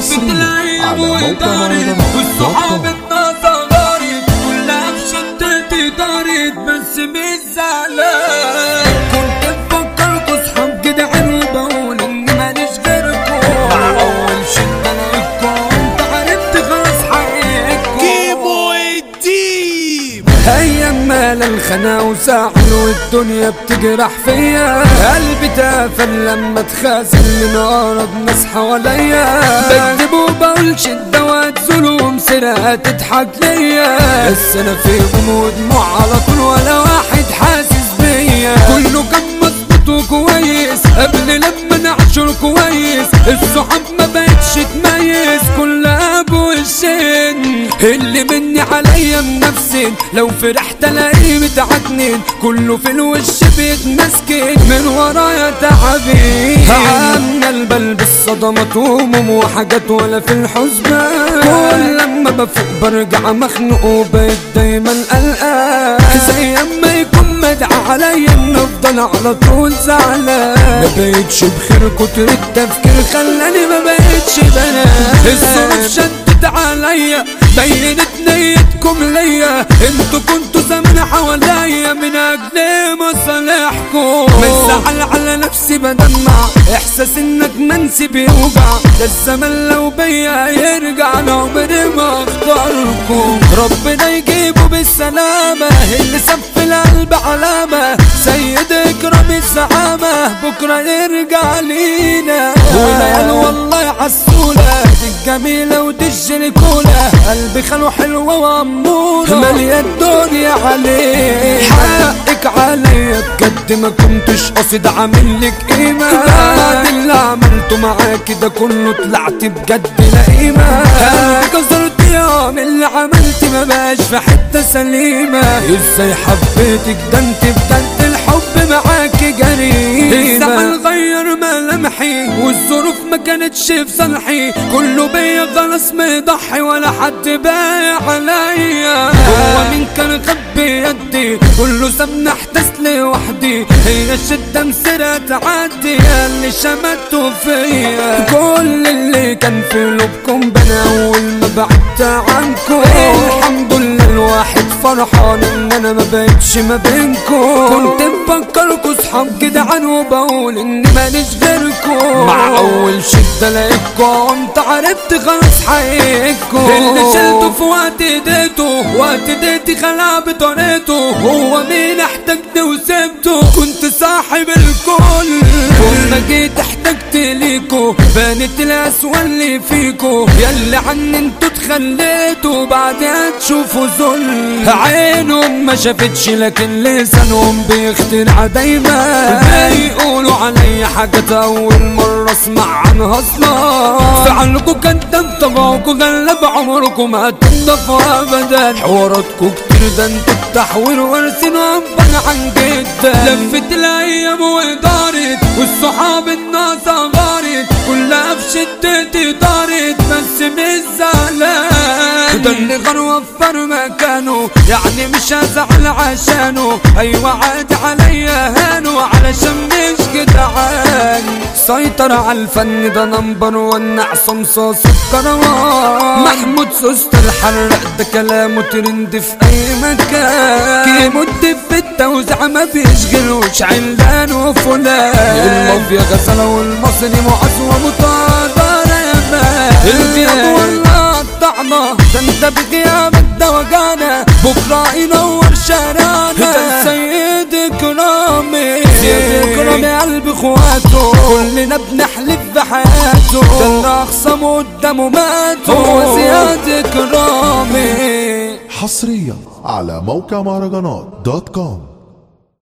حصريا على موقع مهرجانات والصحاب اتنصغرت كلها في شدتي دارت بس مش زعلان. كنت بفكركوا صحاب جدعان وبقول اني ماليش غيركم مع اول شدة لقيتكم عرفت خلاص حقيقتكم. كيمو الديب ايام مال الخنا وساعد والدنيا بتجرح فيا قلبي تافل لما اتخاذل من اقرب ناس حواليا بكذب وبقول شدة واتظلم سرقة تضحك ليا بس انا في غموض دموع على طول ولا واحد حاسس بيا كله كان مظبوط وكويس قبل لما نعشر كويس الصحاب ما بقتش تميز كلها بوشين اللي مني عليا منفسين لو فرحت الاقيه متعكنين كله في الوش بيتمسكن من ورايا تعبين عمال بلبس صدمات وهموم وحاجات ولا في الحسبان كل لما بفوق برجع مخنوق وبقيت دايما قلقان زي اما يكون مدعى عليا ان افضل على طول زعلان ما بقيتش بخير كتر التفكير خلاني ما بقيتش بنام الظروف شدت عليا بينت نيتكم ليا انتوا كنتوا زمان حواليا من اجل مصالحكم مزعل على نفسي بدمع احساس انك منسي بيوجع ده الزمن لو بيا يرجع عمري ما اختاركم ربنا يجيبه بالسلامة اللي ساب في القلب علامة سيد اكرم الزعامة بكرة يرجع لينا والعيال والله عسولة دي الجميلة ودي الجليكولة قلبي خلو حلوة وأمورة مالية الدنيا عليه حقك عليا بجد ما كنتش قاصد عاملك قيمة بعد اللي عملته معاكي ده كله طلعت بجد لا قيمة كسرت يوم اللي عملت ما بقاش في حتة سليمة ازاي حبيتك ده انت بجد الحب معاكي جريمة الزمن غير ملامحي والظروف ما كانتش في صالحي كله بيا خلاص مضحي ولا حد بايع عليا هو مين كان خبي يدي كله سابني احتس لوحدي هي الشدة مسيرة تعدي اللي شمتوا فيا كل اللي كان في قلوبكم بنا اول ما بعدت عنكم الحمد لله الواحد فرحان ان انا ما بقتش ما بينكم كنت بفكركوا صحاب جدعان وبقول اني ماليش غيركم مع اول شدة لقيتكم انت عرفت خلاص حقيقتكم اللي شلته في وقت ايديته وقت ايديتي خلع بطريقته هو مين احتجت وسبته كنت صاحب الكل كل ما جيت احتجت ليكو بانت الاسوأ اللي فيكو ياللي عني انتوا اتخليتوا بعدها تشوفوا ظلم عينهم ما شافتش لكن لسانهم بيخترع دايما بيقولوا عليا حاجات اول مرة اسمع عنها اصلا فعلكوا كدام طبعكوا غلب عمركم ما هتنضفوا ابدا حواراتكوا كتير ده انتوا التحوير وارسنوا ابا عن جدا لفت الايام ودارت والصحاب الناس غارت كلها في شدتي دارت بس مش زعلان ده اللي غير وفر مكانه يعني مش هزعل عشانه ايوه عادي عليا هانه علشان مش جدعان سيطر على الفن ده نمبر ون عصام صاص الكروان محمود سوست الحرق ده كلامه ترند في اي مكان كيمو الدب في التوزيع ما بيشغلوش علان وفلان المافيا غزالة والمصري معز ومطادر يا الغياب والله الطعمة ده انت بغيابك ده وجعنا بكرة ينور شارعنا ده سيد اكرامي سيد اكرامي قلب اخواته كلنا بنحلف بحياته ده اللي اخصمه قدامه ماتوا هو سيد اكرامي حصريا على موقع مهرجانات .com